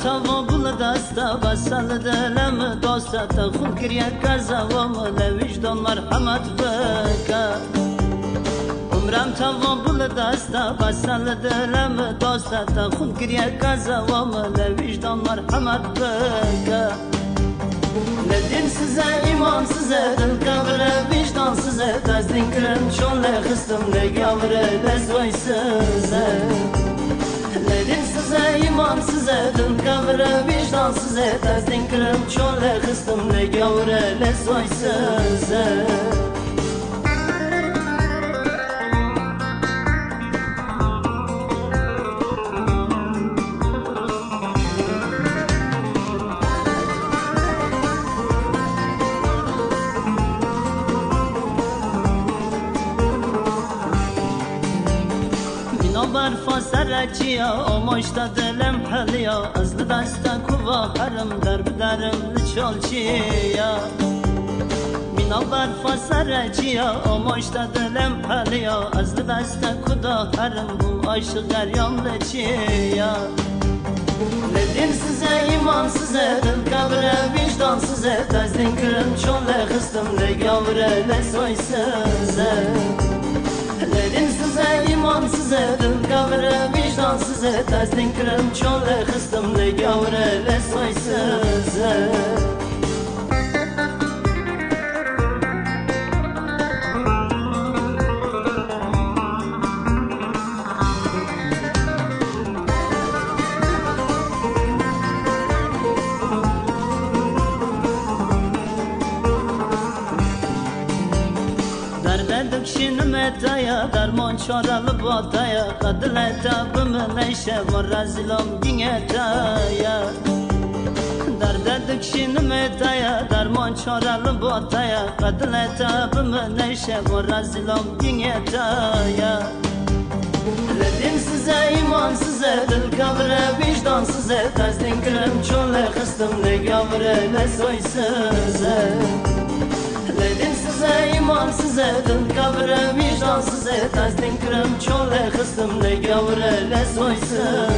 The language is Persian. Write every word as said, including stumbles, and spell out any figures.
توا بول دستا بسل دلم دوستا تخون کریا کزوام لویجدان مرحمت بکا عمرم توا بول دستا بسل دلم دوستا تخون کریا کزوام لویجدان مرحمت بکا ندین size iman size dil kavre vicdan size tezdin kirin şon le xistim le gavre le zoy size ندین size iman size dil kavre vicdan size tezdin kirin şon le xistim le gavre le zoy size برفا سرچیا آماشتا دلم حلیا از دستا کوا حرم در بدرم لچالچیا مینا برفا سرچیا آماشتا دلم حلیا از دستا کدا حرم بو عاشق گریان لچیا ندین size iman size dil kavre vicdan size tezdin kirin çon le xistim le gavre le soy size ندین size iman size dil kavre vicdan size tezdin kirin çon le xistim le gavre le soy size دکشینم تایا درمان چارل باتایا قدل تابم نیشه و رزلم گینه تایا درد دکشینم تایا درمان چارل باتایا قدل تابم نیشه و رزلم گینه تایا ندین size iman size dil kavre vicdan size tezdin kirin çon le xistim le gavre le soy size ندین size iman size dil kavre vicdan size tezdin kirin çon le xistim le gavre le soy size